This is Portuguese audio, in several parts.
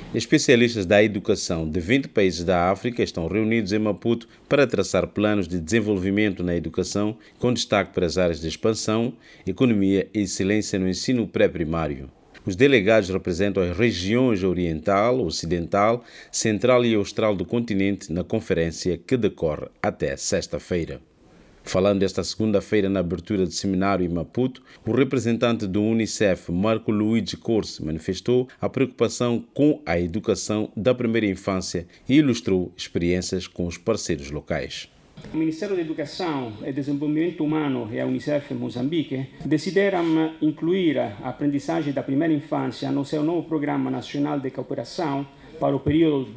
Especialistas da educação de 20 países da África estão reunidos em Maputo para traçar planos de desenvolvimento na educação, com destaque para as áreas de expansão, economia e excelência no ensino pré-primário. Os delegados representam as regiões oriental, ocidental, central e austral do continente na conferência que decorre até sexta-feira. Falando esta segunda-feira na abertura do seminário em Maputo, o representante do Unicef, Marco Luigi Corsi, manifestou a preocupação com a educação da primeira infância e ilustrou experiências com os parceiros locais. O Ministério da Educação e Desenvolvimento Humano e a Unicef Moçambique decidiram incluir a aprendizagem da primeira infância no seu novo Programa Nacional de Cooperação para o período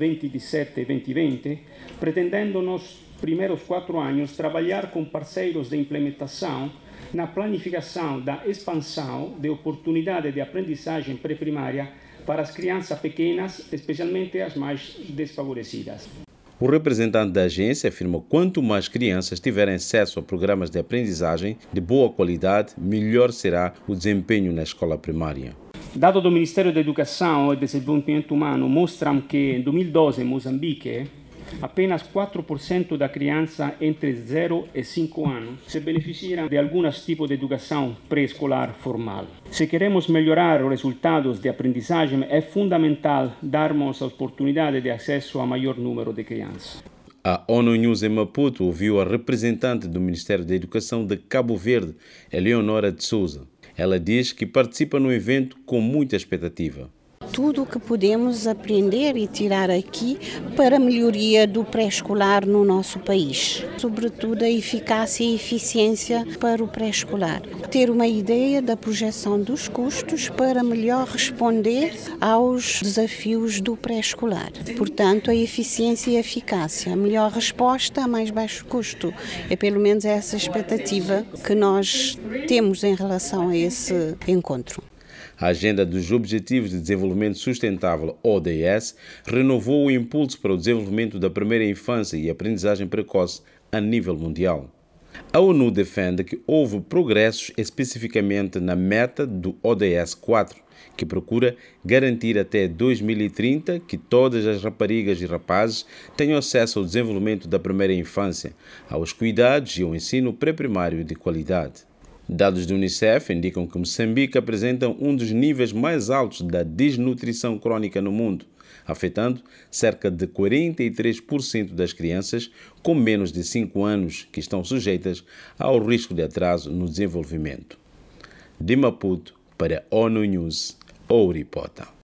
2017-2020, pretendendo nos primeiros 4 anos trabalhar com parceiros de implementação na planificação da expansão de oportunidades de aprendizagem pré-primária para as crianças pequenas, especialmente as mais desfavorecidas. O representante da agência afirma que quanto mais crianças tiverem acesso a programas de aprendizagem de boa qualidade, melhor será o desempenho na escola primária. Dados do Ministério da Educação e Desenvolvimento Humano mostram que em 2012 em Moçambique, apenas 4% da criança entre 0 e 5 anos se beneficiam de alguns tipos de educação pré-escolar formal. Se queremos melhorar os resultados de aprendizagem, é fundamental darmos a oportunidade de acesso a maior número de crianças. A ONU News em Maputo ouviu a representante do Ministério da Educação de Cabo Verde, Eleonora de Souza. Ela diz que participa no evento com muita expectativa. Tudo o que podemos aprender e tirar aqui para a melhoria do pré-escolar no nosso país. Sobretudo a eficácia e eficiência para o pré-escolar. Ter uma ideia da projeção dos custos para melhor responder aos desafios do pré-escolar. Portanto, a eficiência e a eficácia, a melhor resposta a mais baixo custo. É pelo menos essa expectativa que nós temos em relação a esse encontro. A Agenda dos Objetivos de Desenvolvimento Sustentável, ODS, renovou o impulso para o desenvolvimento da primeira infância e aprendizagem precoce a nível mundial. A ONU defende que houve progressos especificamente na meta do ODS 4, que procura garantir até 2030 que todas as raparigas e rapazes tenham acesso ao desenvolvimento da primeira infância, aos cuidados e ao ensino pré-primário de qualidade. Dados do Unicef indicam que Moçambique apresenta um dos níveis mais altos da desnutrição crônica no mundo, afetando cerca de 43% das crianças com menos de 5 anos que estão sujeitas ao risco de atraso no desenvolvimento. De Maputo, para ONU News, Ouripota.